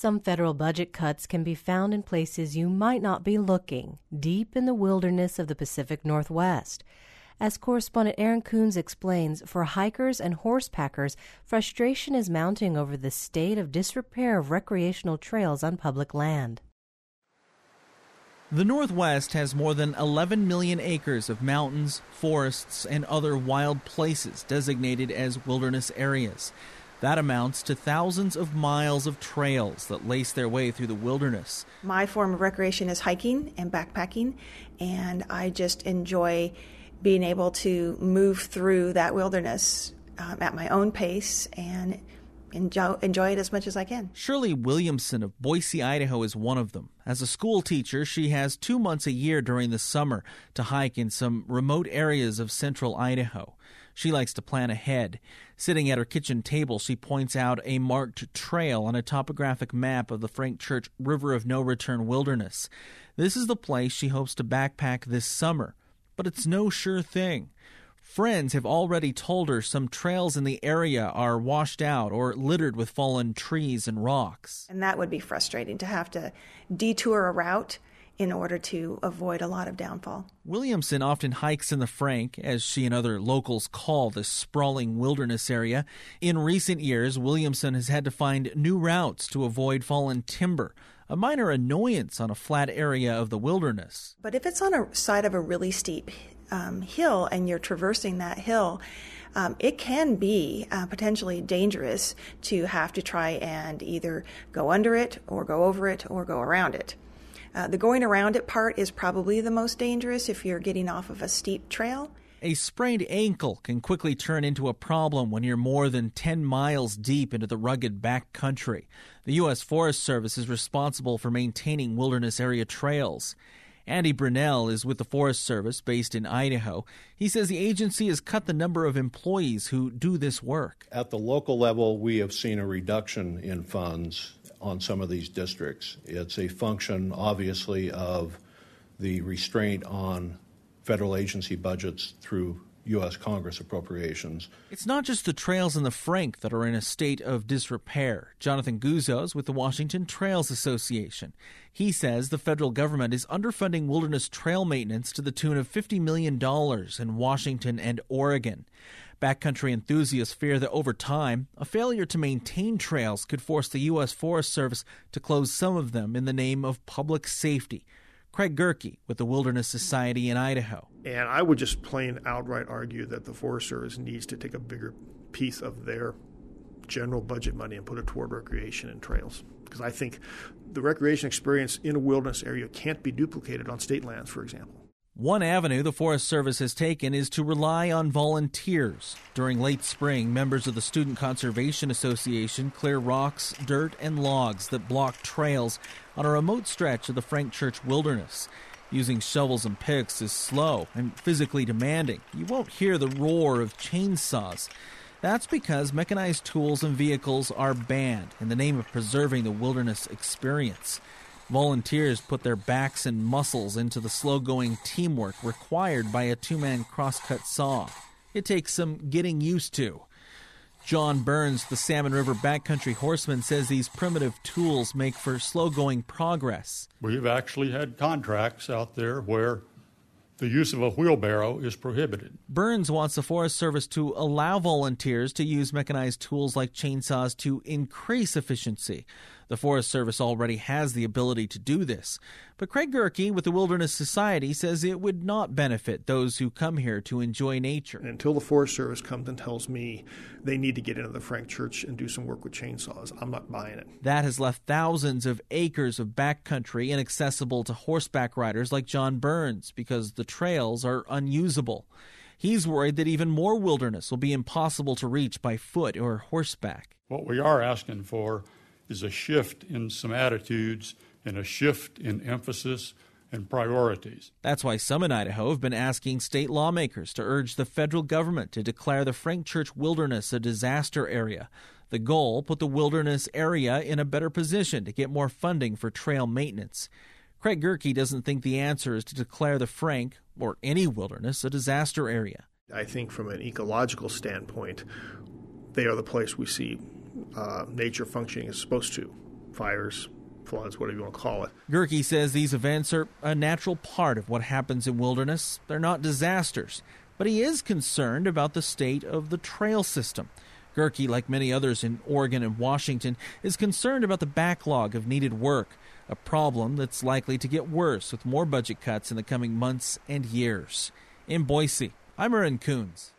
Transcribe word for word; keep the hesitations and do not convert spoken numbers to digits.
Some federal budget cuts can be found in places you might not be looking, deep in the wilderness of the Pacific Northwest. As correspondent Aaron Coons explains, for hikers and horsepackers, frustration is mounting over the state of disrepair of recreational trails on public land. The Northwest has more than eleven million acres of mountains, forests, and other wild places designated as wilderness areas. That amounts to thousands of miles of trails that lace their way through the wilderness. My form of recreation is hiking and backpacking, and I just enjoy being able to move through that wilderness um, at my own pace and enjoy, enjoy it as much as I can. Shirley Williamson of Boise, Idaho is one of them. As a school teacher, she has two months a year during the summer to hike in some remote areas of central Idaho. She likes to plan ahead. Sitting at her kitchen table, she points out a marked trail on a topographic map of the Frank Church River of No Return Wilderness. This is the place she hopes to backpack this summer. But it's no sure thing. Friends have already told her some trails in the area are washed out or littered with fallen trees and rocks. And that would be frustrating, to have to detour a route in order to avoid a lot of downfall. Williamson often hikes in the Frank, as she and other locals call this sprawling wilderness area. In recent years, Williamson has had to find new routes to avoid fallen timber, a minor annoyance on a flat area of the wilderness. But if it's on a side of a really steep um, hill and you're traversing that hill, um, it can be uh, potentially dangerous to have to try and either go under it or go over it or go around it. Uh, the going around it part is probably the most dangerous if you're getting off of a steep trail. A sprained ankle can quickly turn into a problem when you're more than ten miles deep into the rugged backcountry. The U S Forest Service is responsible for maintaining wilderness area trails. Andy Brunell is with the Forest Service based in Idaho. He says the agency has cut the number of employees who do this work. At the local level, we have seen a reduction in funds on some of these districts. It's a function, obviously, of the restraint on federal agency budgets through U S Congress appropriations. It's not just the trails in the Frank that are in a state of disrepair. Jonathan Guzzo is with the Washington Trails Association. He says the federal government is underfunding wilderness trail maintenance to the tune of fifty million dollars in Washington and Oregon. Backcountry enthusiasts fear that over time, a failure to maintain trails could force the U S Forest Service to close some of them in the name of public safety. Craig Gerke with the Wilderness Society in Idaho. And I would just plain outright argue that the Forest Service needs to take a bigger piece of their general budget money and put it toward recreation and trails. Because I think the recreation experience in a wilderness area can't be duplicated on state lands, for example. One avenue the Forest Service has taken is to rely on volunteers. During late spring, members of the Student Conservation Association clear rocks, dirt, and logs that block trails on a remote stretch of the Frank Church Wilderness. Using shovels and picks is slow and physically demanding. You won't hear the roar of chainsaws. That's because mechanized tools and vehicles are banned in the name of preserving the wilderness experience. Volunteers put their backs and muscles into the slow-going teamwork required by a two-man crosscut saw. It takes some getting used to. John Burns, the Salmon River backcountry horseman, says these primitive tools make for slow-going progress. We've actually had contracts out there where the use of a wheelbarrow is prohibited. Burns wants the Forest Service to allow volunteers to use mechanized tools like chainsaws to increase efficiency. The Forest Service already has the ability to do this. But Craig Gerke with the Wilderness Society says it would not benefit those who come here to enjoy nature. Until the Forest Service comes and tells me they need to get into the Frank Church and do some work with chainsaws, I'm not buying it. That has left thousands of acres of backcountry inaccessible to horseback riders like John Burns because the trails are unusable. He's worried that even more wilderness will be impossible to reach by foot or horseback. What we are asking for is a shift in some attitudes and a shift in emphasis and priorities. That's why some in Idaho have been asking state lawmakers to urge the federal government to declare the Frank Church Wilderness a disaster area. The goal, put the wilderness area in a better position to get more funding for trail maintenance. Craig Gerke doesn't think the answer is to declare the Frank, or any wilderness, a disaster area. I think from an ecological standpoint, they are the place we see uh, nature functioning as supposed to. fires, floods, whatever you want to call it. Gehrke says these events are a natural part of what happens in wilderness. They're not disasters. But he is concerned about the state of the trail system. Gehrke, like many others in Oregon and Washington, is concerned about the backlog of needed work, a problem that's likely to get worse with more budget cuts in the coming months and years. In Boise, I'm Aaron Coons.